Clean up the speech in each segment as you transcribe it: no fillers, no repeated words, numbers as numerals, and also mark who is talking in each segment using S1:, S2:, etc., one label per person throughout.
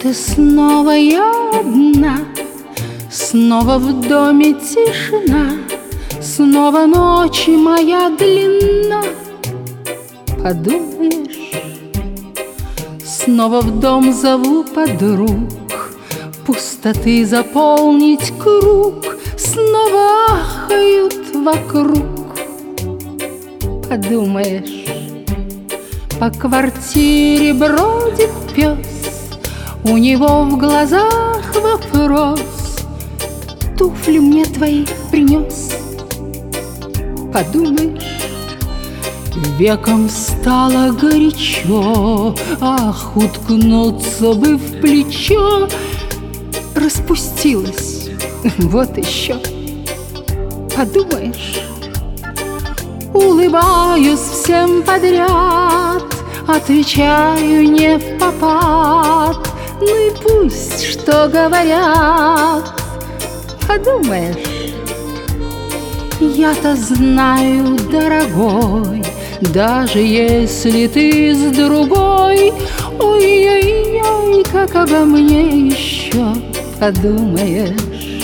S1: Вот и снова я одна, снова в доме тишина, снова ночь моя длинна. Подумаешь, снова в дом зову подруг, пустоты заполнить круг, снова ахают вокруг. Подумаешь, по квартире бродит пес, у него в глазах вопрос: туфли мне твои принес? Подумаешь, веком стало горячо, ах, уткнуться бы в плечо. Распустилась, вот еще. Подумаешь, улыбаюсь всем подряд, отвечаю не впопад. Ну и пусть что говорят. Подумаешь, я-то знаю, дорогой, даже если ты с другой, ой-ой-ой, как обо мне еще подумаешь.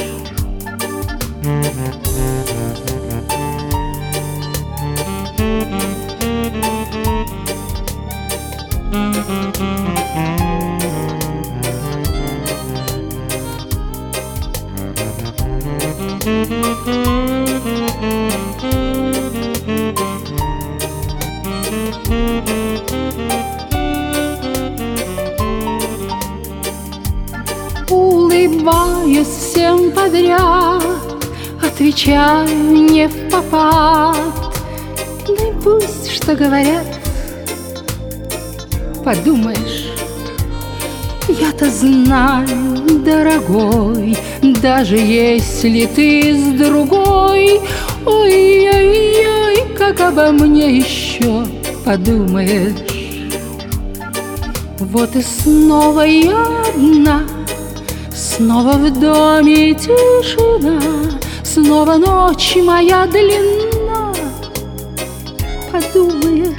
S1: Улыбаюсь всем подряд, отвечаю не впопад. Ну и пусть что говорят. Подумаешь, я-то знаю, дорогой, даже если ты с другой, ой-ой-ой, как обо мне еще подумаешь. Вот и снова я одна, снова в доме тишина, снова ночь моя длинна. Подумаешь,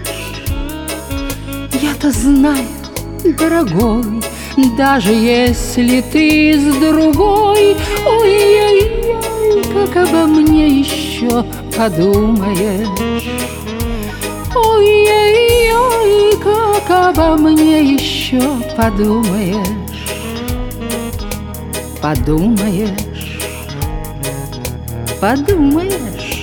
S1: я-то знаю, дорогой, даже если ты с другой, ой-ой-ой, как обо мне еще подумаешь. Ой-ой-ой, как обо мне еще подумаешь. Подумаешь, подумаешь.